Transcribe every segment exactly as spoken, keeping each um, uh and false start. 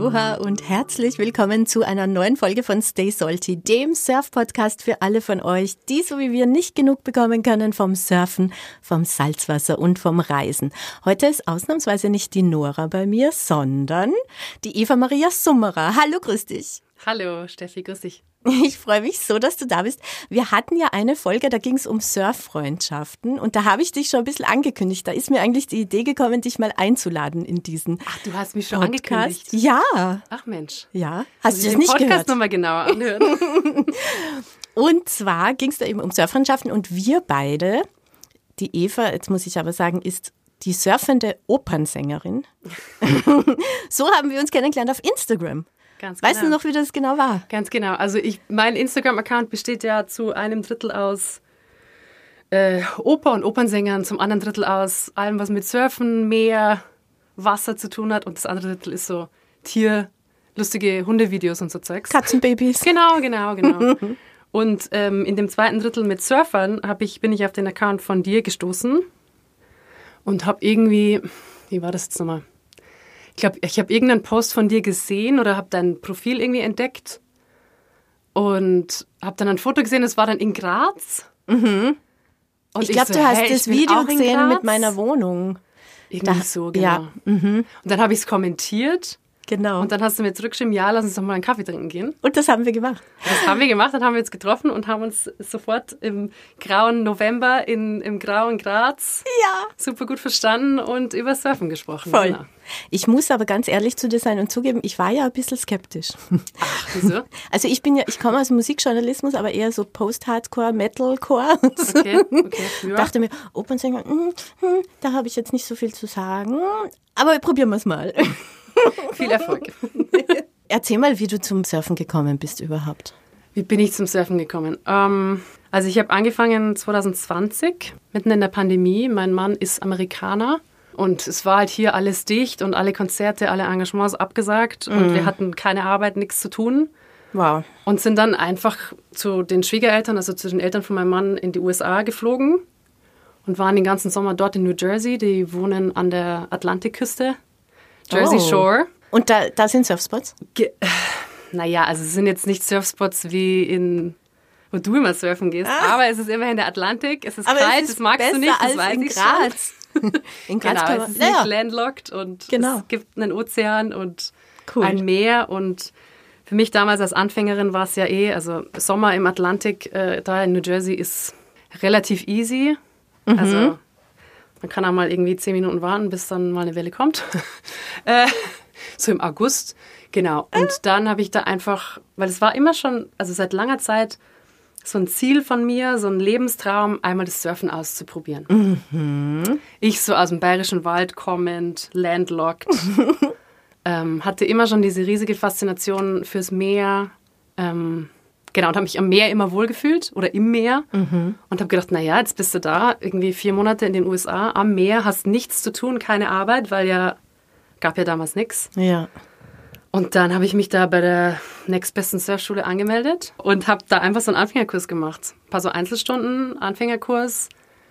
Aloha und herzlich willkommen zu einer neuen Folge von Stay Salty, dem Surf-Podcast für alle von euch, die so wie wir nicht genug bekommen können vom Surfen, vom Salzwasser und vom Reisen. Heute ist ausnahmsweise nicht die Nora bei mir, sondern die Eva Maria Summerer. Hallo, grüß dich. Hallo Steffi, grüß dich. Ich freue mich so, dass du da bist. Wir hatten ja eine Folge, da ging es um Surffreundschaften und da habe ich dich schon ein bisschen angekündigt. Da ist mir eigentlich die Idee gekommen, dich mal einzuladen in diesen Ach, du hast mich schon Podcast. Angekündigt? Ja. Ach Mensch. Ja. Hast Muss du das ich nicht den Podcast gehört? nochmal genauer anhören? Und zwar ging es da eben um Surffreundschaften und wir beide, die Eva, jetzt muss ich aber sagen, ist die surfende Opernsängerin. So haben wir uns kennengelernt auf Instagram. Ganz genau. Weißt du noch, wie das genau war? Ganz genau. Also ich, mein Instagram-Account besteht ja zu einem Drittel aus äh, Oper und Opernsängern, zum anderen Drittel aus allem, was mit Surfen, Meer, Wasser zu tun hat und das andere Drittel ist so Tier, lustige Hundevideos und so Zeugs. Katzenbabys. Genau, genau, genau. Und ähm, in dem zweiten Drittel mit Surfern hab ich, bin ich auf den Account von dir gestoßen und habe irgendwie, wie war das jetzt nochmal? Ich glaube, ich habe irgendeinen Post von dir gesehen oder habe dein Profil irgendwie entdeckt und habe dann ein Foto gesehen, das war dann in Graz. Mhm. Und ich glaube, so, du hast hey, das ich bin Video auch in gesehen Graz. mit meiner Wohnung. Irgendwie Da- so, genau. ja, mhm. Und dann habe ich es kommentiert Genau. und dann hast du mir zurückgeschrieben, ja, lass uns doch mal einen Kaffee trinken gehen. Und das haben wir gemacht. Das haben wir gemacht, dann haben wir uns getroffen und haben uns sofort im grauen November in, im grauen Graz Ja. super gut verstanden und über Surfen gesprochen. Voll. Genau. Ich muss aber ganz ehrlich zu dir sein und zugeben, ich war ja ein bisschen skeptisch. Ach, wieso? Also ich bin ja, ich komme aus dem Musikjournalismus, aber eher so Post-Hardcore, Metalcore und so. Okay, okay. Ja. Dachte mir, Opernsänger, hm, hm, da habe ich jetzt nicht so viel zu sagen, aber probieren wir es mal. Viel Erfolg. Erzähl mal, wie du zum Surfen gekommen bist überhaupt. Wie bin ich zum Surfen gekommen? Ähm, also ich habe angefangen zwanzig zwanzig, mitten in der Pandemie. Mein Mann ist Amerikaner und es war halt hier alles dicht und alle Konzerte, alle Engagements abgesagt und wir hatten keine Arbeit, nichts zu tun Wow. und sind dann einfach zu den Schwiegereltern, also zu den Eltern von meinem Mann in die U S A geflogen und waren den ganzen Sommer dort in New Jersey. Die wohnen an der Atlantikküste, Jersey Oh. Shore. Und da, da sind Surfspots? Ge naja, also es sind jetzt nicht Surfspots wie in, wo du immer surfen gehst, Ah. aber es ist immerhin der Atlantik, es ist Aber kalt, es ist das magst besser du nicht, das als weiß in ich schon. Graz. In Graz Genau, kann es man, ist naja. nicht landlocked und Genau. es gibt einen Ozean und Cool. ein Meer und für mich damals als Anfängerin war es ja eh, also Sommer im Atlantik, äh, da in New Jersey ist relativ easy, Mhm. also man kann auch mal irgendwie zehn Minuten warten, bis dann mal eine Welle kommt. äh, so im August, genau. Und dann habe ich da einfach, weil es war immer schon, also seit langer Zeit so ein Ziel von mir, so ein Lebenstraum, einmal das Surfen auszuprobieren. Mhm. Ich so aus dem Bayerischen Wald kommend, landlocked, ähm, hatte immer schon diese riesige Faszination fürs Meer, ähm, genau, und habe mich am Meer immer wohlgefühlt oder im Meer Mhm. und habe gedacht, naja, jetzt bist du da, irgendwie vier Monate in den U S A am Meer, hast nichts zu tun, keine Arbeit, weil ja, gab ja damals nichts. Ja. Und dann habe ich mich da bei der nächstbesten Surfschule angemeldet und habe da einfach so einen Anfängerkurs gemacht. Ein paar so Einzelstunden, Anfängerkurs.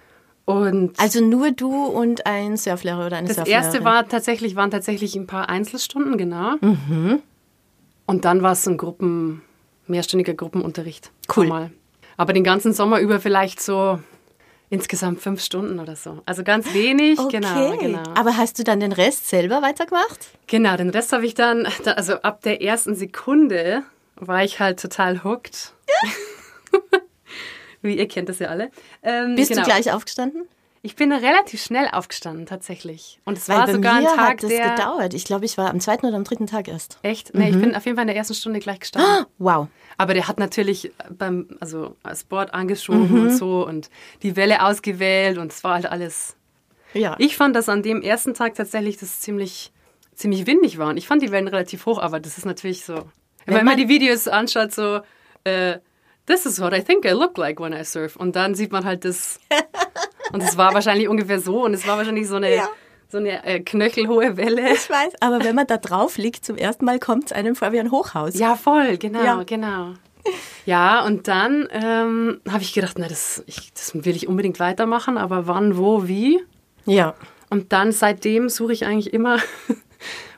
Und Also nur du und ein Surflehrer oder eine das Surflehrerin? erste war tatsächlich, waren tatsächlich ein paar Einzelstunden, genau. Mhm. Und dann war es so ein Gruppen, mehrstündiger Gruppenunterricht. Cool. Normal. Aber den ganzen Sommer über vielleicht so insgesamt fünf Stunden oder so. Also ganz wenig, Okay. genau, genau. Aber hast du dann den Rest selber weitergemacht? Genau, den Rest habe ich dann, da- also ab der ersten Sekunde war ich halt total hooked. Wie, ihr kennt das ja alle. Ähm, Bist genau. du gleich aufgestanden? Ich bin relativ schnell aufgestanden, tatsächlich. Und es Weil war bei sogar ein mir Tag, hat das der... gedauert. Ich glaube, ich war am zweiten oder am dritten Tag erst. Echt? Nee, ich bin auf jeden Fall in der ersten Stunde gleich gestanden. Wow. Aber der hat natürlich beim, also als Board angeschoben und so und die Welle ausgewählt und es war halt alles... Ja. Ich fand, dass an dem ersten Tag tatsächlich das ziemlich, ziemlich windig war. Und ich fand die Wellen relativ hoch, aber das ist natürlich so... Wenn, man man- die Videos anschaut, so... Äh, This is what I think I look like when I surf. Und dann sieht man halt das... Und es war wahrscheinlich ungefähr so und es war wahrscheinlich so eine, Ja. so eine äh, knöchelhohe Welle. Ich weiß, aber wenn man da drauf liegt, zum ersten Mal kommt es einem vor wie ein Hochhaus. Ja, voll, genau, Ja. genau. Ja, und dann ähm, habe ich gedacht, na, das, ich, das will ich unbedingt weitermachen, aber wann, wo, wie? Ja. Und dann seitdem suche ich eigentlich immer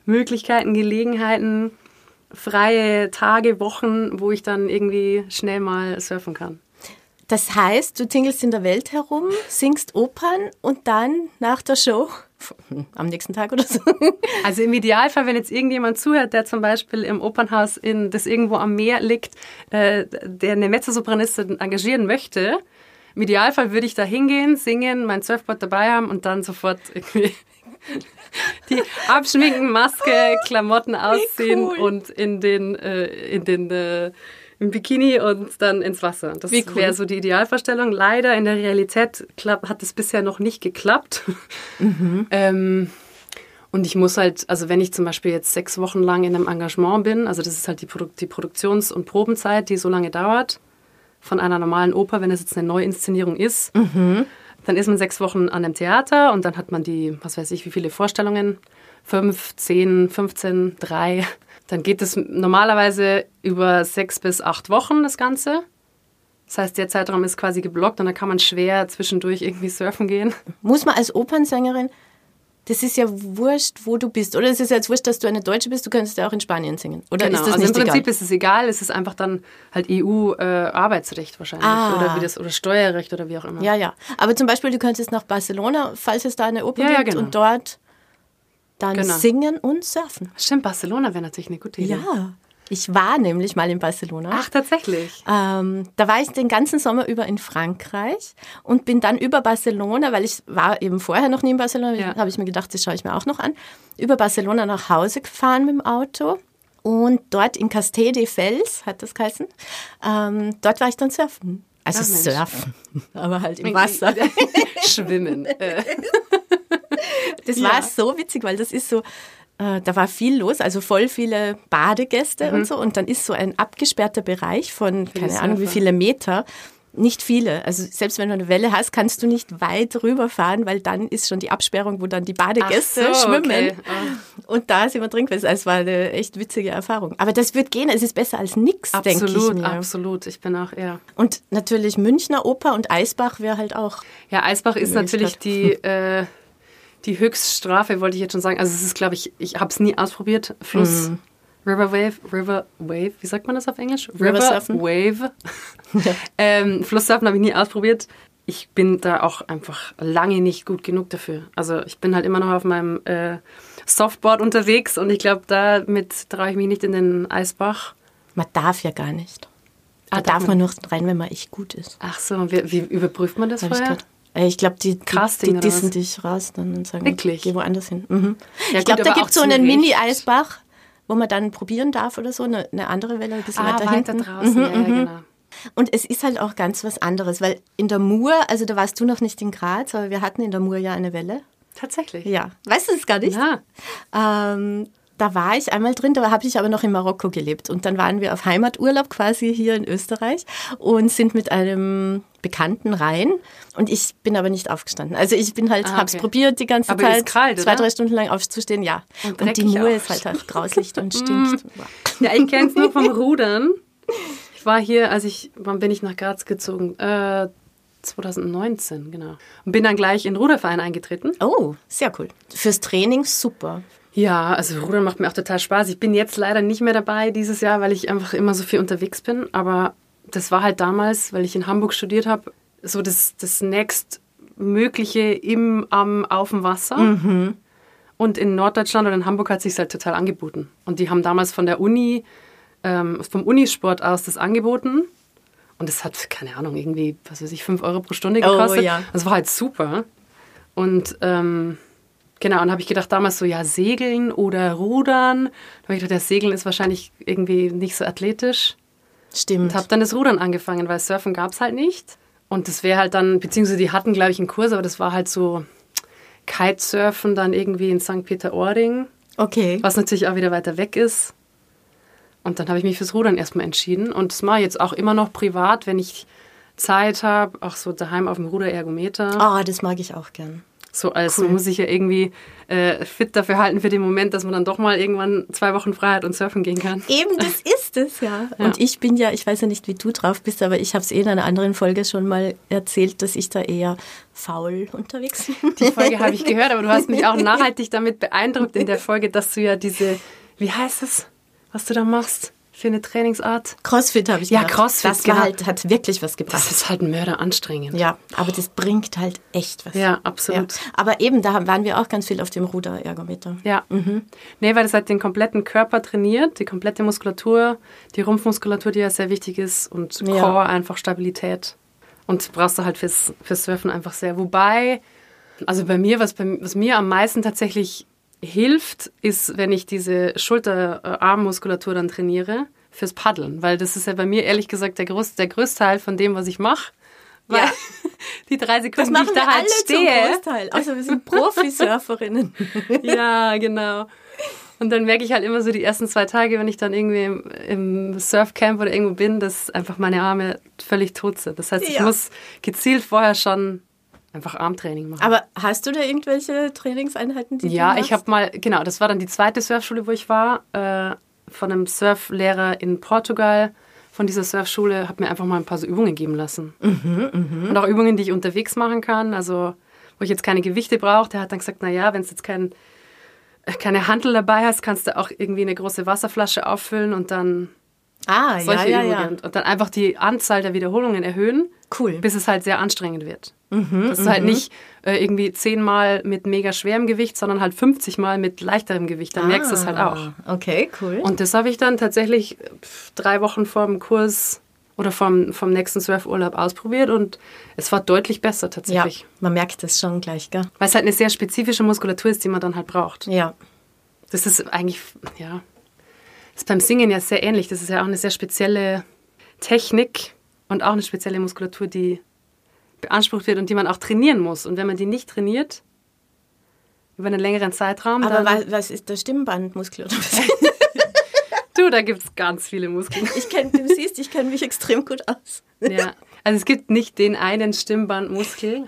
Möglichkeiten, Gelegenheiten, freie Tage, Wochen, wo ich dann irgendwie schnell mal surfen kann. Das heißt, du tingelst in der Welt herum, singst Opern und dann nach der Show, am nächsten Tag oder so. Also im Idealfall, wenn jetzt irgendjemand zuhört, der zum Beispiel im Opernhaus, in, das irgendwo am Meer liegt, äh, der eine Mezzosopranistin engagieren möchte, im Idealfall würde ich da hingehen, singen, mein Surfboard dabei haben und dann sofort irgendwie die abschminken, Maske, Klamotten ausziehen cool. und in den, äh, in den äh, im Bikini und dann ins Wasser. Das cool. wäre so die Idealvorstellung. Leider in der Realität klapp, hat es bisher noch nicht geklappt. Mhm. ähm, und ich muss halt, also wenn ich zum Beispiel jetzt sechs Wochen lang in einem Engagement bin, also das ist halt die, Produ- die Produktions- und Probenzeit, die so lange dauert, von einer normalen Oper, wenn es jetzt eine Neuinszenierung ist, mhm. dann ist man sechs Wochen an einem Theater und dann hat man die, was weiß ich, wie viele Vorstellungen, fünf, zehn, fünfzehn, drei. Dann geht es normalerweise über sechs bis acht Wochen, das Ganze. Das heißt, der Zeitraum ist quasi geblockt und da kann man schwer zwischendurch irgendwie surfen gehen. Muss man als Opernsängerin, das ist ja wurscht, wo du bist. Oder es ist ja jetzt wurscht, dass du eine Deutsche bist, du könntest ja auch in Spanien singen. Oder genau, ist das also nicht im Prinzip egal? ist es egal, es ist einfach dann halt E U-Arbeitsrecht äh, wahrscheinlich. Ah. Oder, wie das, oder Steuerrecht oder wie auch immer. Ja, ja. Aber zum Beispiel, du könntest nach Barcelona, falls es da eine Oper ja, gibt, ja, genau. und dort dann genau. singen und surfen. Stimmt, Barcelona wäre natürlich eine gute Idee. Ja, ich war nämlich mal in Barcelona. Ach, tatsächlich? Ähm, da war ich den ganzen Sommer über in Frankreich und bin dann über Barcelona, weil ich war eben vorher noch nie in Barcelona, ja. habe ich mir gedacht, das schaue ich mir auch noch an, über Barcelona nach Hause gefahren mit dem Auto und dort in Castelldefels, hat das geheißen, ähm, dort war ich dann surfen. Also Ach, surfen, aber halt im Wasser. Schwimmen. Das ja. war so witzig, weil das ist so, äh, da war viel los, also voll viele Badegäste mhm. und so. Und dann ist so ein abgesperrter Bereich von, viele keine Ahnung, wie viele Meter. Nicht viele. Also selbst wenn du eine Welle hast, kannst du nicht weit rüberfahren, weil dann ist schon die Absperrung, wo dann die Badegäste Ach so, schwimmen. Okay. Oh. Und da sind wir drin gewesen. Es war eine echt witzige Erfahrung. Aber das wird gehen. Es ist besser als nichts, denke ich mir. Absolut, absolut. Ich bin auch eher. Und natürlich Münchner Oper und Eisbach wäre halt auch. Ja, Eisbach ist natürlich die, äh, die Höchststrafe, wollte ich jetzt schon sagen. Also es ist, glaube ich, ich habe es nie ausprobiert. Fluss. Mm. River Wave, River Wave, wie sagt man das auf Englisch? River, River Surfen. Wave. Ja. ähm, Flusssurfen habe ich nie ausprobiert. Ich bin da auch einfach lange nicht gut genug dafür. Also ich bin halt immer noch auf meinem äh, Softboard unterwegs und ich glaube, damit traue ich mich nicht in den Eisbach. Man darf ja gar nicht. Da ah, darf, darf man nur rein, wenn man echt gut ist. Ach so, wie, wie überprüft man das Hab vorher? Ich, ich glaube, die, die, die dissen dich raus dann und sagen, Wirklich? Geh woanders hin. Mhm. Ja, ich glaube, da gibt es so einen Mini-Eisbach, wo man dann probieren darf oder so, eine, eine andere Welle, ein bisschen ah, weiter, weiter hinten. draußen, mhm, ja, ja, genau. Und es ist halt auch ganz was anderes, weil in der Mur, also da warst du noch nicht in Graz, aber wir hatten in der Mur ja eine Welle. Tatsächlich? Ja. Weißt du es gar nicht? Ja. Ähm, da war ich einmal drin, da habe ich aber noch in Marokko gelebt. Und dann waren wir auf Heimaturlaub quasi hier in Österreich und sind mit einem Bekannten rein. Und ich bin aber nicht aufgestanden. Also ich bin halt, ah, okay. hab's probiert die ganze aber Zeit, ist kalt, zwei, oder? drei Stunden lang aufzustehen, ja. Und, und die Mur auch. ist halt auch grauslicht und stinkt. Ja, ich kenne es nur vom Rudern. Ich war hier, als ich, wann bin ich nach Graz gezogen? Äh, zwanzig neunzehn, genau. Und bin dann gleich in den Ruderverein eingetreten. Oh, sehr cool. Fürs Training super. Ja, also Rudern macht mir auch total Spaß. Ich bin jetzt leider nicht mehr dabei dieses Jahr, weil ich einfach immer so viel unterwegs bin. Aber das war halt damals, weil ich in Hamburg studiert habe, so das, das nächstmögliche im, am, auf dem Wasser. Mhm. Und in Norddeutschland oder in Hamburg hat es sich halt total angeboten. Und die haben damals von der Uni, ähm, vom Unisport aus das angeboten. Und das hat, keine Ahnung, irgendwie, was weiß ich, fünf Euro pro Stunde gekostet. Oh, ja. Das war halt super. Und ähm, genau, und habe ich gedacht damals so, ja, Segeln oder Rudern. Da habe ich gedacht, ja, Segeln ist wahrscheinlich irgendwie nicht so athletisch. Stimmt. Und habe dann das Rudern angefangen, weil Surfen gab es halt nicht. Und das wäre halt dann, beziehungsweise die hatten, glaube ich, einen Kurs, aber das war halt so Kitesurfen dann irgendwie in Sankt Peter-Ording. Okay. Was natürlich auch wieder weiter weg ist. Und dann habe ich mich fürs Rudern erstmal entschieden. Und das mache ich jetzt auch immer noch privat, wenn ich Zeit habe, auch so daheim auf dem Ruderergometer. Ah, oh, das mag ich auch gern. So als cool. Man muss sich ja irgendwie äh, fit dafür halten für den Moment, dass man dann doch mal irgendwann zwei Wochen frei hat und surfen gehen kann. Eben, das ist es, ja. ja. Und ich bin ja, ich weiß ja nicht, wie du drauf bist, aber ich habe es eh in einer anderen Folge schon mal erzählt, dass ich da eher faul unterwegs bin. Die Folge habe ich gehört, aber du hast mich auch nachhaltig damit beeindruckt in der Folge, dass du ja diese, wie heißt es, was du da machst? Für eine Trainingsart? Crossfit habe ich ja, gemacht. Ja, Crossfit. Das war halt, hat wirklich was gebracht. Das ist halt mörderanstrengend. Ja, aber das bringt halt echt was. Ja, absolut. Ja. Aber eben, da waren wir auch ganz viel auf dem Ruderergometer. Ja. Mhm. Nee, weil das halt den kompletten Körper trainiert, die komplette Muskulatur, die Rumpfmuskulatur, die ja sehr wichtig ist und ja. Core, einfach Stabilität. Und brauchst du halt fürs, fürs Surfen einfach sehr. Wobei, also bei mir, was, bei, was mir am meisten tatsächlich hilft, ist, wenn ich diese Schulter-Armmuskulatur dann trainiere fürs Paddeln, weil das ist ja bei mir ehrlich gesagt der, Groß, der größte Teil von dem, was ich mache. Weil ja. die drei Sekunden, die ich da halt stehe. Das Großteil. Also wir sind Profisurferinnen. Ja, genau. Und dann merke ich halt immer so die ersten zwei Tage, wenn ich dann irgendwie im, im Surfcamp oder irgendwo bin, dass einfach meine Arme völlig tot sind. Das heißt, ich ja. muss gezielt vorher schon einfach Armtraining machen. Aber hast du da irgendwelche Trainingseinheiten, die ja, du machst? Ich habe mal, genau, das war dann die zweite Surfschule, wo ich war, äh, von einem Surflehrer in Portugal. Von dieser Surfschule habe mir einfach mal ein paar so Übungen geben lassen. Mhm, mh. Und auch Übungen, die ich unterwegs machen kann, also wo ich jetzt keine Gewichte brauche. Der hat dann gesagt, naja, wenn du jetzt kein, keine Hantel dabei hast, kannst du auch irgendwie eine große Wasserflasche auffüllen und dann ah, solche ja, ja, Übungen. Ja. Und dann einfach die Anzahl der Wiederholungen erhöhen, cool. bis es halt sehr anstrengend wird. Mhm, das ist halt nicht äh, irgendwie zehnmal mit mega schwerem Gewicht, sondern halt fünfzig Mal mit leichterem Gewicht. Dann ah, merkst du es halt auch. Okay, cool. Und das habe ich dann tatsächlich drei Wochen vor dem Kurs oder vom, vom nächsten Surfurlaub ausprobiert und es war deutlich besser tatsächlich. Ja, man merkt das schon gleich, gell? Weil es halt eine sehr spezifische Muskulatur ist, die man dann halt braucht. Ja. Das ist eigentlich, ja, das ist beim Singen ja sehr ähnlich. Das ist ja auch eine sehr spezielle Technik und auch eine spezielle Muskulatur, die beansprucht wird und die man auch trainieren muss. Und wenn man die nicht trainiert, über einen längeren Zeitraum, aber dann... Aber was ist der Stimmbandmuskel oder was? Du, da gibt es ganz viele Muskeln. Ich kenn, du siehst, ich kenne mich extrem gut aus. Ja, also es gibt nicht den einen Stimmbandmuskel.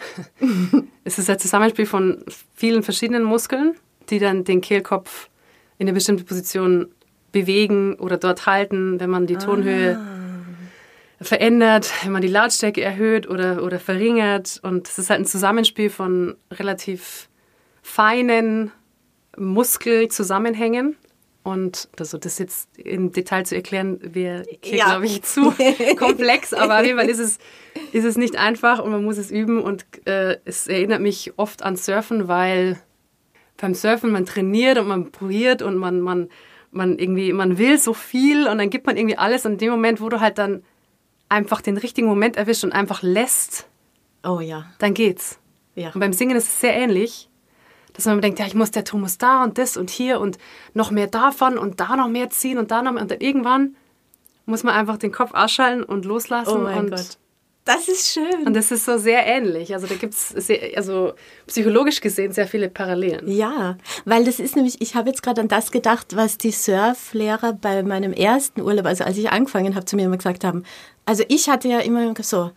Es ist ein Zusammenspiel von vielen verschiedenen Muskeln, die dann den Kehlkopf in eine bestimmte Position bewegen oder dort halten, wenn man die Tonhöhe ah. verändert, wenn man die Lautstärke erhöht oder, oder verringert. Und es ist halt ein Zusammenspiel von relativ feinen Muskelzusammenhängen. Und also das jetzt im Detail zu erklären, wäre, ja. glaube ich, zu komplex. Aber auf jeden Fall ist es, ist es nicht einfach und man muss es üben. Und äh, es erinnert mich oft an Surfen, weil beim Surfen man trainiert und man probiert und man, man, man, irgendwie, man will so viel und dann gibt man irgendwie alles. Und in dem Moment, wo du halt dann einfach den richtigen Moment erwischt und einfach lässt, oh ja, dann geht's. Ja. Und beim Singen ist es sehr ähnlich. Dass man denkt, ja, ich muss, der Ton muss da und das und hier und noch mehr davon und da noch mehr ziehen und da noch mehr. Und dann irgendwann muss man einfach den Kopf ausschalten und loslassen. Oh mein und, Gott. Das ist schön. Und das ist so sehr ähnlich. Also da gibt es also psychologisch gesehen sehr viele Parallelen. Ja, weil das ist nämlich, ich habe jetzt gerade an das gedacht, was die Surflehrer bei meinem ersten Urlaub, also als ich angefangen habe, zu mir immer gesagt haben. Also ich hatte ja immer so...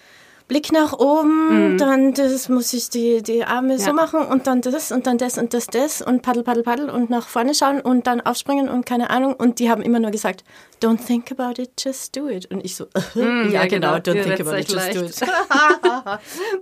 Blick nach oben, mhm. dann das muss ich die, die Arme ja. so machen und dann das und dann das und das, das und paddel, paddel, paddel und nach vorne schauen und dann aufspringen und keine Ahnung. Und die haben immer nur gesagt, don't think about it, just do it. Und ich so, mhm, ja, ja genau, don't ja, think about it, just leicht. do it. ja,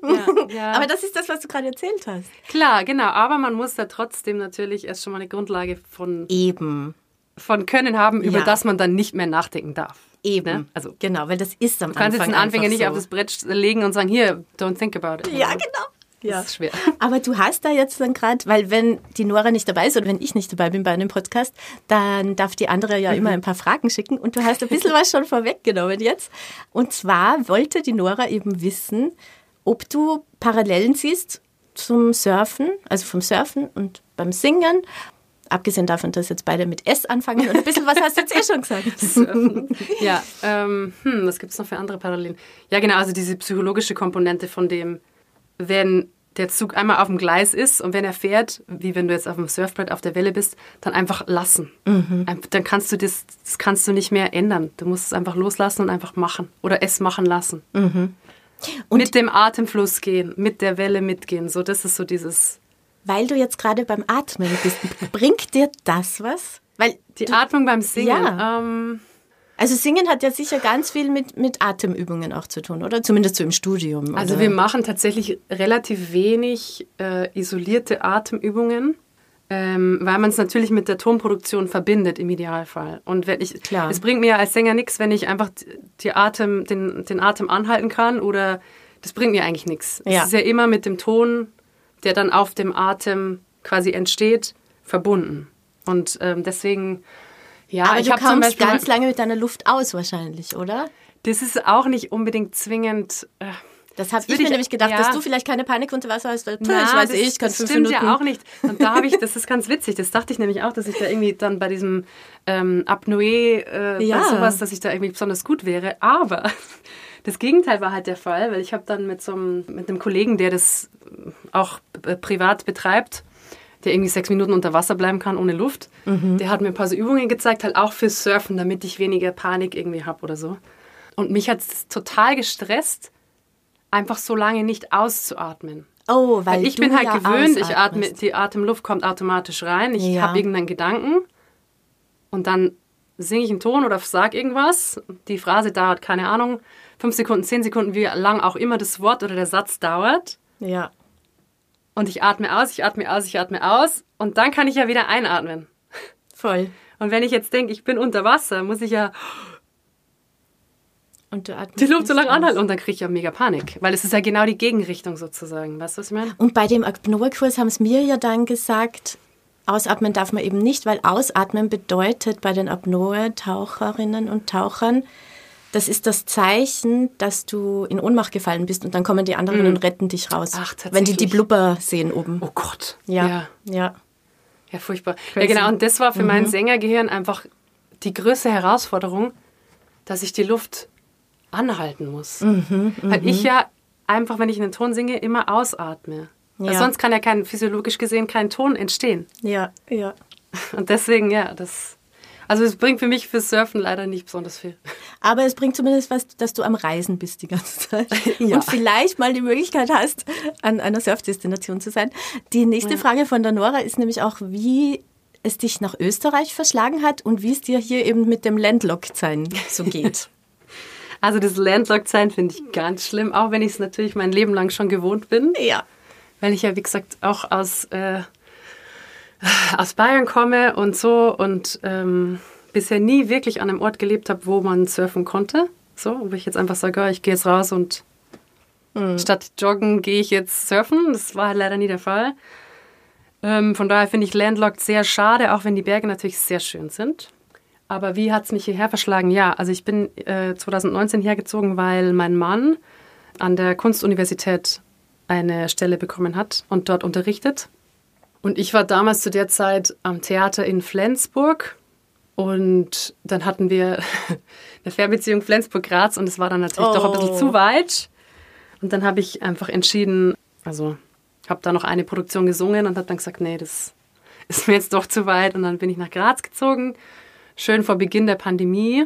ja. Aber das ist das, was du gerade erzählt hast. Klar, genau, aber man muss da trotzdem natürlich erst schon mal eine Grundlage von, Eben. von Können haben, über ja. das man dann nicht mehr nachdenken darf. Eben, ne? Also, genau, weil das ist am Anfang. Du kannst jetzt einen Anfänger nicht so. auf das Brett legen und sagen, hier, don't think about it. Ja, genau. Das ja. ist schwer. Aber du hast da jetzt dann gerade, weil wenn die Nora nicht dabei ist oder wenn ich nicht dabei bin bei einem Podcast, dann darf die andere ja mhm. immer ein paar Fragen schicken und du hast ein bisschen was schon vorweggenommen jetzt. Und zwar wollte die Nora eben wissen, ob du Parallelen siehst zum Surfen, also vom Surfen und beim Singen. Abgesehen davon, dass jetzt beide mit S anfangen und ein bisschen was hast du jetzt eh schon gesagt. Surfen. Ja, ähm, hm, was gibt es noch für andere Parallelen? Ja, genau, also diese psychologische Komponente von dem, wenn der Zug einmal auf dem Gleis ist und wenn er fährt, wie wenn du jetzt auf dem Surfbrett auf der Welle bist, dann einfach lassen. Mhm. Dann kannst du das, das kannst du nicht mehr ändern. Du musst es einfach loslassen und einfach machen oder es machen lassen. Mhm. Und mit dem Atemfluss gehen, mit der Welle mitgehen. So, das ist so dieses... Weil du jetzt gerade beim Atmen bist, bringt dir das was? Weil die du, Atmung beim Singen... Ja. Ähm, also Singen hat ja sicher ganz viel mit, mit Atemübungen auch zu tun, oder? Zumindest so im Studium. Also oder? wir machen tatsächlich relativ wenig äh, isolierte Atemübungen. Ähm, weil man es natürlich mit der Tonproduktion verbindet im Idealfall. Und wenn ich, Klar. es bringt mir als Sänger nichts, wenn ich einfach die Atem, den, den Atem anhalten kann oder das bringt mir eigentlich nichts. Ja. Es ist ja immer mit dem Ton, der dann auf dem Atem quasi entsteht, verbunden. Und ähm, deswegen, ja, Aber ich du habe zum kommst Beispiel ganz mal, lange mit deiner Luft aus wahrscheinlich, oder? das ist auch nicht unbedingt zwingend... Äh, Das habe würd ich mir ich- nämlich gedacht, ja. dass du vielleicht keine Panik unter Wasser hast, weil pff, Na, das weiß das, ich, kann das fünf stimmt Minuten. ja auch nicht. Und da habe ich, das ist ganz witzig, das dachte ich nämlich auch, dass ich da irgendwie dann bei diesem ähm, Apnoe, äh, Ja. bei sowas, dass ich da irgendwie besonders gut wäre. Aber das Gegenteil war halt der Fall, weil ich habe dann mit so einem, mit einem Kollegen, der das auch äh, privat betreibt, der irgendwie sechs Minuten unter Wasser bleiben kann ohne Luft, Mhm. der hat mir ein paar so Übungen gezeigt, halt auch fürs Surfen, damit ich weniger Panik irgendwie habe oder so. Und mich hat es total gestresst, einfach so lange nicht auszuatmen. Oh, weil Weil ich du bin halt ja gewöhnt, ich atme, ausatmest. die Atemluft kommt automatisch rein, ich Ja. habe irgendeinen Gedanken und dann singe ich einen Ton oder sage irgendwas. Die Phrase dauert, keine Ahnung, fünf Sekunden, zehn Sekunden, wie lang auch immer das Wort oder der Satz dauert. Ja. Und ich atme aus, ich atme aus, ich atme aus und dann kann ich ja wieder einatmen. Voll. Und wenn ich jetzt denke, ich bin unter Wasser, muss ich ja Und du atmest die Luft so nicht lange aus. anhalten und dann kriege ich ja mega Panik. Weil es ist ja genau die Gegenrichtung sozusagen. Weißt du, was ich meine? Und bei dem Apnoe-Kurs haben es mir ja dann gesagt, ausatmen darf man eben nicht, weil ausatmen bedeutet bei den Apnoe-Taucherinnen und Tauchern, das ist das Zeichen, dass du in Ohnmacht gefallen bist und dann kommen die anderen und retten dich raus. Ach, tatsächlich. Wenn die die Blubber sehen oben. Oh Gott. Ja, ja. ja. Ja, furchtbar. Crazy. Ja, genau. Und das war für mein Sängergehirn einfach die größte Herausforderung, dass ich die Luft anhalten muss. Weil ich ja einfach, wenn ich einen Ton singe, immer ausatme. Weil Ja. sonst kann ja kein, physiologisch gesehen kein Ton entstehen. Ja, ja. Und deswegen, ja, das... Also es bringt für mich fürs Surfen leider nicht besonders viel. Aber es bringt zumindest was, dass du am Reisen bist die ganze Zeit. Ja. Und vielleicht mal die Möglichkeit hast, an einer Surfdestination zu sein. Die nächste Ja. Frage von der Nora ist nämlich auch, wie es dich nach Österreich verschlagen hat und wie es dir hier eben mit dem Landlocked-Sein so geht. Also das Landlocked-Sein finde ich ganz schlimm, auch wenn ich es natürlich mein Leben lang schon gewohnt bin. Ja. Weil ich ja, wie gesagt, auch aus, äh, aus Bayern komme und so und ähm, bisher nie wirklich an einem Ort gelebt habe, wo man surfen konnte. So, wo ich jetzt einfach sage, ja, ich gehe jetzt raus und statt joggen gehe ich jetzt surfen. Das war halt leider nie der Fall. Ähm, von daher finde ich Landlocked sehr schade, auch wenn die Berge natürlich sehr schön sind. Aber wie hat es mich hierher verschlagen? Ja, also ich bin äh, zwanzig neunzehn hergezogen, weil mein Mann an der Kunstuniversität eine Stelle bekommen hat und dort unterrichtet. Und ich war damals zu der Zeit am Theater in Flensburg und dann hatten wir eine Fernbeziehung Flensburg-Graz und es war dann natürlich Oh. doch ein bisschen zu weit. Und dann habe ich einfach entschieden, also habe da noch eine Produktion gesungen und habe dann gesagt, nee, das ist mir jetzt doch zu weit. Und dann bin ich nach Graz gezogen, schön vor Beginn der Pandemie,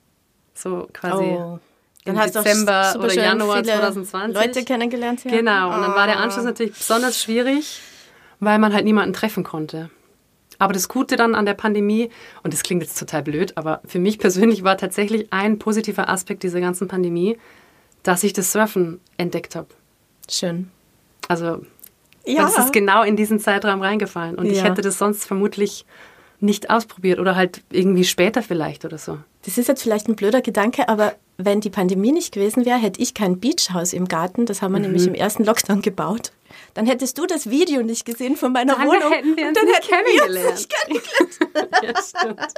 so quasi Oh. im Dann hast du auch Dezember super oder schön Januar viele zwanzig zwanzig. Leute kennengelernt. Ja. Genau, und dann war der Oh. Anschluss natürlich besonders schwierig, weil man halt niemanden treffen konnte. Aber das Gute dann an der Pandemie, und das klingt jetzt total blöd, aber für mich persönlich war tatsächlich ein positiver Aspekt dieser ganzen Pandemie, dass ich das Surfen entdeckt habe. Schön. Also, Ja. das ist genau in diesen Zeitraum reingefallen. Und ich Ja. hätte das sonst vermutlich nicht ausprobiert oder halt irgendwie später vielleicht oder so. Das ist jetzt vielleicht ein blöder Gedanke, aber wenn die Pandemie nicht gewesen wäre, hätte ich kein Beachhaus im Garten. Das haben wir nämlich im ersten Lockdown gebaut. Dann hättest du das Video nicht gesehen von meiner Dann Wohnung. hätten wir und uns dann nicht hätten wir kennengelernt. uns nicht kennengelernt. Ja, stimmt.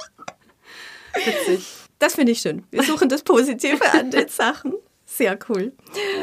Witzig. Das finde ich schön. Wir suchen das Positive an den Sachen. Sehr cool.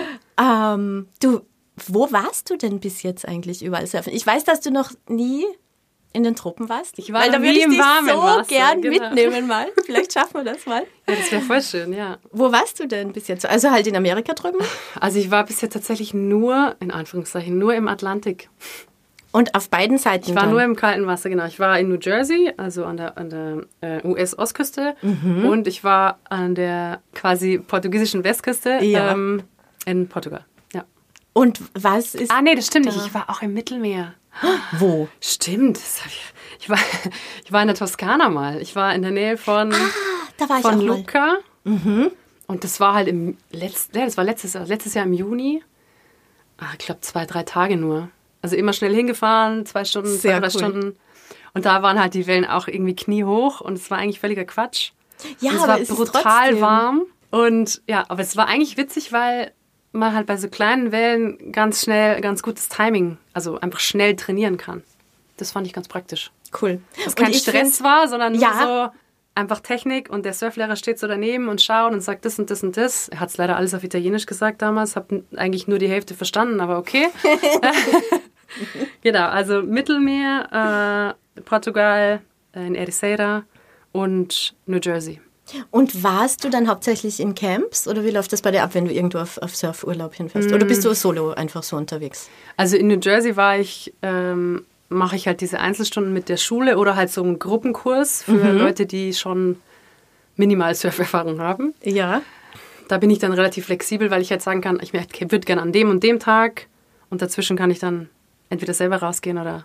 Ähm, du, wo warst du denn bis jetzt eigentlich überall surfen? Ich weiß, dass du noch nie in den Tropen warst. Ich war weil da noch würde nie ich im dich warmen so Wasser, gern genau. mitnehmen mal. Vielleicht schaffen wir das mal. Ja, das wäre voll schön, ja. Wo warst du denn bis jetzt? Also halt in Amerika drüben? Also ich war bisher tatsächlich nur, in Anführungszeichen, nur im Atlantik. Und auf beiden Seiten Ich war dann? nur im kalten Wasser, genau. Ich war in New Jersey, also an der, an der äh, U S-Ostküste. Mhm. Und ich war an der quasi portugiesischen Westküste. Ja. Ähm, In Portugal, ja. Und was ist... Ah, nee, das stimmt da? nicht. Ich war auch im Mittelmeer. Wo? Stimmt. Das hab ich, ich, war, ich war in der Toskana mal. Ich war in der Nähe von, Ah, da war ich von auch mal. Lucca. Mhm. Und das war halt im letzten, ja, das war letztes, letztes Jahr im Juni. Ah, ich glaube zwei, drei Tage nur. Also immer schnell hingefahren, zwei Stunden, Sehr zwei, drei cool. Stunden. Und da waren halt die Wellen auch irgendwie kniehoch und es war eigentlich völliger Quatsch. Ja, und es aber war es ist brutal trotzdem- warm. Und ja, aber es war eigentlich witzig, weil man halt bei so kleinen Wellen ganz schnell, ganz gutes Timing, also einfach schnell trainieren kann. Das fand ich ganz praktisch. Cool. Dass kein Und ich Stress find- war, sondern nur Ja. so einfach Technik und der Surflehrer steht so daneben und schaut und sagt das und das und das. Er hat es leider alles auf Italienisch gesagt damals, habe eigentlich nur die Hälfte verstanden, aber okay. Genau, also Mittelmeer, äh, Portugal, äh, in Ericeira und New Jersey. Und warst du dann hauptsächlich in Camps oder wie läuft das bei dir ab, wenn du irgendwo auf, auf Surfurlaub hinfährst? Oder bist du solo einfach so unterwegs? Also in New Jersey war ich, ähm, mache ich halt diese Einzelstunden mit der Schule oder halt so einen Gruppenkurs für Leute, die schon minimal Surferfahrung haben. Ja. Da bin ich dann relativ flexibel, weil ich halt sagen kann, ich würde gerne an dem und dem Tag und dazwischen kann ich dann entweder selber rausgehen oder...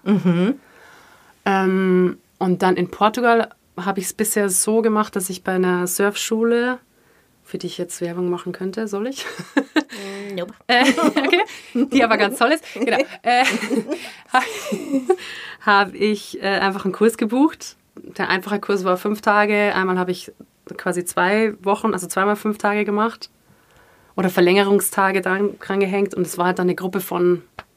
Ähm, und dann in Portugal habe ich es bisher so gemacht, dass ich bei einer Surfschule, für die ich jetzt Werbung machen könnte, soll ich? Nope. äh, okay, die aber ganz toll ist. Genau. Äh, habe ich äh, einfach einen Kurs gebucht. Der einfache Kurs war fünf Tage. Einmal habe ich quasi zwei Wochen, also zweimal fünf Tage gemacht. Oder Verlängerungstage dran, dran gehängt. Und es war halt dann eine Gruppe von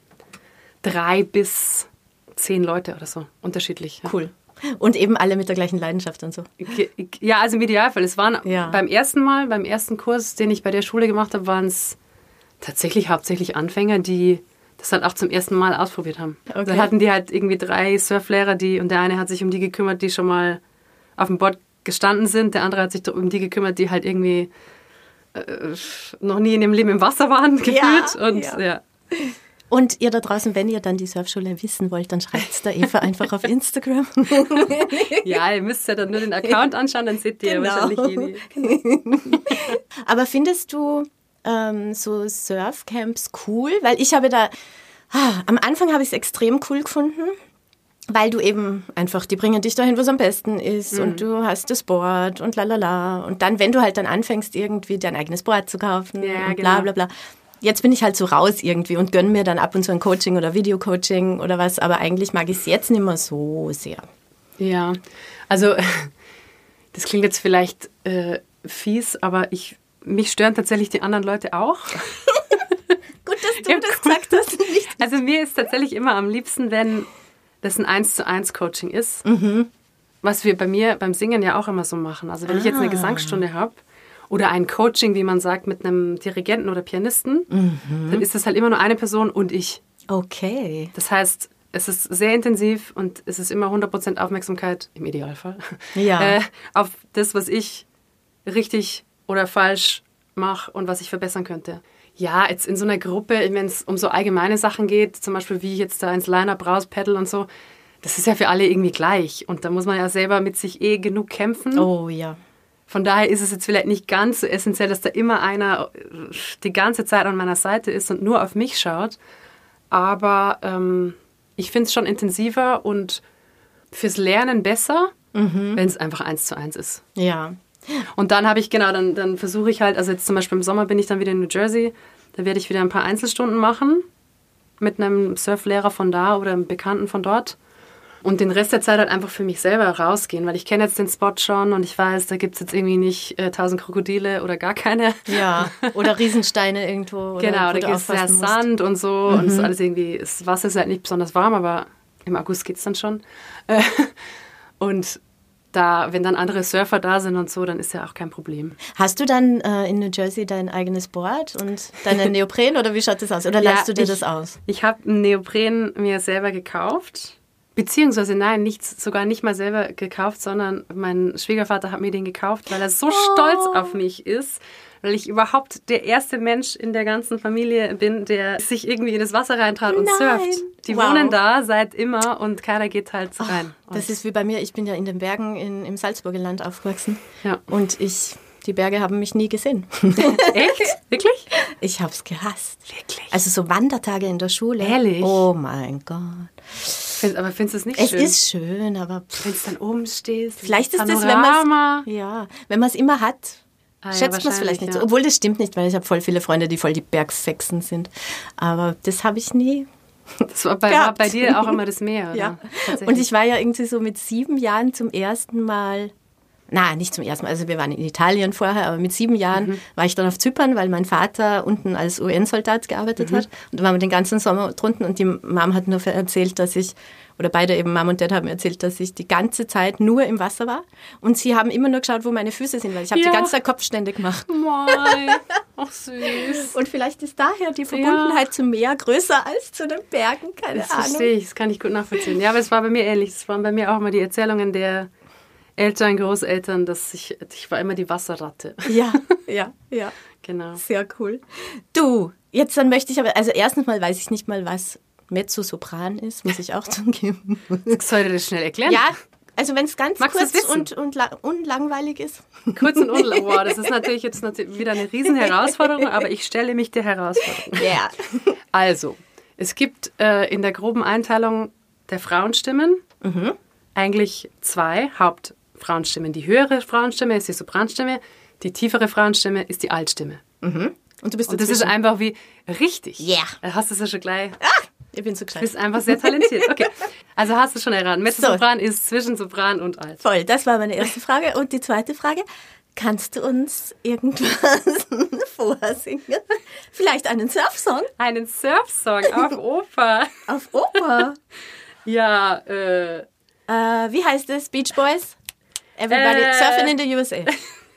drei bis zehn Leute oder so. Unterschiedlich. Ja. Cool. Und eben alle mit der gleichen Leidenschaft und so. Ja, also im Idealfall. Es waren Ja. beim ersten Mal, beim ersten Kurs, den ich bei der Schule gemacht habe, waren es tatsächlich hauptsächlich Anfänger, die das halt auch zum ersten Mal ausprobiert haben. Okay. Dann hatten die halt irgendwie drei Surflehrer, die, und der eine hat sich um die gekümmert, die schon mal auf dem Board gestanden sind. Der andere hat sich um die gekümmert, die halt irgendwie äh, noch nie in ihrem Leben im Wasser waren, gefühlt. Und ja. ja. Und ihr da draußen, wenn ihr dann die Surfschule wissen wollt, dann schreibt es da Eva einfach auf Instagram. Ja, ihr müsst ja dann nur den Account anschauen, dann seht ihr Genau. wahrscheinlich eh die. Aber findest du ähm, so Surfcamps cool? Weil ich habe da, ah, am Anfang habe ich es extrem cool gefunden, weil du eben einfach, die bringen dich dahin, wo es am besten ist Mhm. und du hast das Board und lalala. Und dann, wenn du halt dann anfängst, irgendwie dein eigenes Board zu kaufen Ja, und bla genau. bla bla. Jetzt bin ich halt so raus irgendwie und gönne mir dann ab und zu ein Coaching oder Videocoaching oder was, aber eigentlich mag ich es jetzt nicht mehr so sehr. Ja, also das klingt jetzt vielleicht äh, fies, aber ich, mich stören tatsächlich die anderen Leute auch. Gut, dass du Ja, das cool. gesagt hast. Nicht Also mir ist tatsächlich immer am liebsten, wenn das ein eins zu eins Coaching ist, was wir bei mir beim Singen ja auch immer so machen. Also wenn ich jetzt eine Ah. Gesangsstunde habe oder ein Coaching, wie man sagt, mit einem Dirigenten oder Pianisten, dann ist das halt immer nur eine Person und ich. Okay. Das heißt, es ist sehr intensiv und es ist immer hundert Prozent Aufmerksamkeit, im Idealfall, Ja. äh, auf das, was ich richtig oder falsch mache und was ich verbessern könnte. Ja, jetzt in so einer Gruppe, wenn es um so allgemeine Sachen geht, zum Beispiel wie ich jetzt da ins Line-Up rauspaddle und so, das ist ja für alle irgendwie gleich. Und da muss man ja selber mit sich eh genug kämpfen. Oh ja. Von daher ist es jetzt vielleicht nicht ganz so essentiell, dass da immer einer die ganze Zeit an meiner Seite ist und nur auf mich schaut. Aber ähm, ich finde es schon intensiver und fürs Lernen besser, wenn es einfach eins zu eins ist. Ja. Und dann habe ich, genau, dann, dann versuche ich halt, also jetzt zum Beispiel im Sommer bin ich dann wieder in New Jersey, da werde ich wieder ein paar Einzelstunden machen mit einem Surflehrer von da oder einem Bekannten von dort. Und den Rest der Zeit halt einfach für mich selber rausgehen, weil ich kenne jetzt den Spot schon und ich weiß, da gibt es jetzt irgendwie nicht äh, tausend Krokodile oder gar keine. Ja, oder Riesensteine irgendwo. Oder Genau, wo da du gibt es ja aufpassen musst. Sand und so und es ist alles irgendwie, das Wasser ist halt nicht besonders warm, aber im August geht es dann schon. Äh, Und da, wenn dann andere Surfer da sind und so, dann ist ja auch kein Problem. Hast du dann äh, in New Jersey dein eigenes Board und deinen Neopren oder wie schaut das aus? Oder leihst Ja, du dir ich- das aus? Ich habe einen Neopren mir selber gekauft. Beziehungsweise nein, nicht, sogar nicht mal selber gekauft, sondern mein Schwiegervater hat mir den gekauft, weil er so stolz auf mich ist, weil ich überhaupt der erste Mensch in der ganzen Familie bin, der sich irgendwie in das Wasser reintraut und Nein. surft. Die Wow. wohnen da seit immer und keiner geht halt rein. Das ist wie bei mir, ich bin ja in den Bergen in, im Salzburger Land aufgewachsen Ja. und ich, die Berge haben mich nie gesehen. Echt? Wirklich? Ich habe es gehasst. Wirklich? Also so Wandertage in der Schule. Ehrlich? Oh mein Gott. Find, aber findest du es nicht Es schön? Es ist schön, aber... Wenn es dann oben stehst. Vielleicht ist das, wenn Panorama. man es ja, wenn man es immer hat, Ah, ja, schätzt man es vielleicht nicht ja. so. Obwohl, das stimmt nicht, weil ich habe voll viele Freunde, die voll die Bergfexen sind. Aber das habe ich nie Das war bei, war bei dir auch immer das Meer, oder? Ja. Tatsächlich. Und ich war ja irgendwie so mit sieben Jahren zum ersten Mal... Nein, nicht zum ersten Mal. Also wir waren in Italien vorher, aber mit sieben Jahren mhm. war ich dann auf Zypern, weil mein Vater unten als U N-Soldat gearbeitet mhm. hat. Und da waren wir den ganzen Sommer drunten und die Mom hat nur erzählt, dass ich, oder beide eben, Mom und Dad haben erzählt, dass ich die ganze Zeit nur im Wasser war. Und sie haben immer nur geschaut, wo meine Füße sind, weil ich habe ja. die ganze Zeit Kopfstände gemacht. Mei, ach süß. Und vielleicht ist daher die Verbundenheit ja. zum Meer größer als zu den Bergen, keine das Ahnung. Das verstehe ich, das kann ich gut nachvollziehen. Ja, aber es war bei mir ähnlich. Es waren bei mir auch immer die Erzählungen der Eltern, Großeltern, dass ich, ich war immer die Wasserratte. Ja, ja, ja. Genau. Sehr cool. Du, jetzt dann möchte ich aber, also erstens mal weiß ich nicht mal, was Mezzosopran ist, muss ich auch zugeben. Soll ich das schnell erklären? Ja, also wenn es ganz Magst kurz und, und la- unlangweilig ist. Kurz und unlangweilig. Wow, das ist natürlich jetzt natürlich wieder eine riesen Herausforderung, aber ich stelle mich der Herausforderung. Ja. Yeah. Also, es gibt äh, in der groben Einteilung der Frauenstimmen mhm. eigentlich zwei Hauptfrauenstimmen. Die höhere Frauenstimme ist die Sopranstimme, die tiefere Frauenstimme ist die Altstimme. Mhm. Und du bist Und das ist einfach wie richtig. Ja. Yeah. Hast du es ja schon gleich. Ah, ich bin so gescheit. Du bist einfach sehr talentiert. Okay. Also hast du schon erraten. Mezzosopran so. Ist zwischen Sopran und Alt. Voll, das war meine erste Frage. Und die zweite Frage, kannst du uns irgendwas vorsingen? Vielleicht einen Surfsong? Einen Surfsong auf Oper. Auf Oper? Ja, äh... Uh, wie heißt es? Beach Boys? Everybody äh, surfing in the U S A.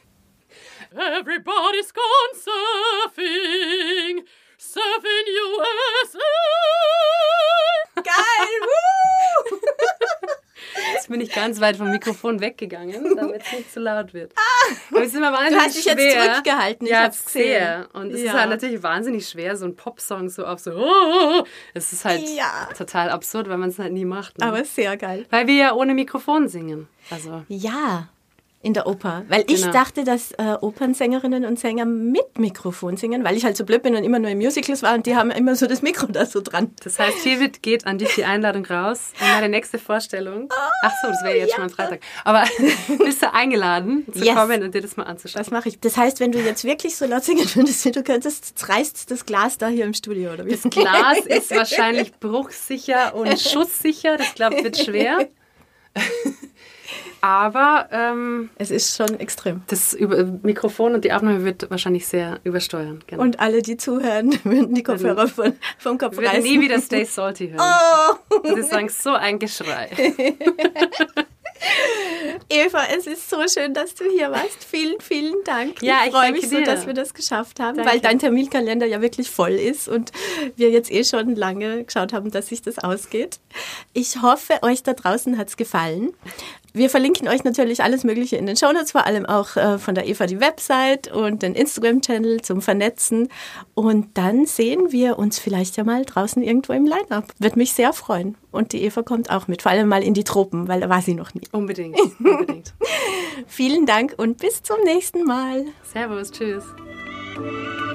Everybody's gone surfing, surfing U S A. Geil, woo! Jetzt bin ich ganz weit vom Mikrofon weggegangen, damit es nicht zu laut wird. Ah, Aber es ist immer wahnsinnig du hast dich schwer. jetzt zurückgehalten, ich ja, hab's gesehen. Sehr. Und es ja. ist halt natürlich wahnsinnig schwer, so ein Popsong so auf so, oh, es ist halt ja. total absurd, weil man es halt nie macht. Ne? Aber sehr geil. Weil wir ja ohne Mikrofon singen. Also. Ja, in der Oper. Weil ich genau. dachte, dass äh, Opernsängerinnen und Sänger mit Mikrofon singen, weil ich halt so blöd bin und immer nur in Musicals war und die haben immer so das Mikro da so dran. Das heißt, hiermit geht an dich die Einladung raus in meine nächste Vorstellung. Ach so, das wäre jetzt ja. schon am Freitag. Aber bist du eingeladen zu yes. kommen und dir das mal anzuschauen? Das mache ich. Das heißt, wenn du jetzt wirklich so laut singen würdest, wie du könntest, reißt das Glas da hier im Studio, oder wie? Das Glas ist wahrscheinlich bruchsicher und schusssicher. Das, glaube ich, wird schwer. Aber ähm, es ist schon extrem. Das über Mikrofon und die Aufnahme wird wahrscheinlich sehr übersteuern. Genau. Und alle, die zuhören, würden die Kopfhörer von, vom Kopf wir reißen. Wir werden nie wieder Stay Salty hören. Oh. Und sie sagen, so ein Geschrei. Eva, es ist so schön, dass du hier warst. Vielen, vielen Dank. Ja, ich, ich freue mich so, dass wir das geschafft haben, danke. Weil dein Terminkalender ja wirklich voll ist und wir jetzt eh schon lange geschaut haben, dass sich das ausgeht. Ich hoffe, euch da draußen hat es gefallen. Wir verlinken euch natürlich alles Mögliche in den Shownotes, vor allem auch äh, von der Eva die Website und den Instagram-Channel zum Vernetzen. Und dann sehen wir uns vielleicht ja mal draußen irgendwo im Line-Up. Würde mich sehr freuen. Und die Eva kommt auch mit, vor allem mal in die Tropen, weil da war sie noch nie. Unbedingt, unbedingt. Vielen Dank und bis zum nächsten Mal. Servus, tschüss.